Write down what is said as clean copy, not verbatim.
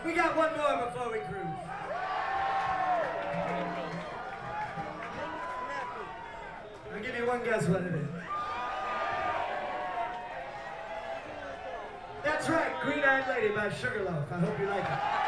We got one more before we cruise. I'll give you one guess what it is. That's right, Green Eyed Lady by Sugarloaf. I hope you like it.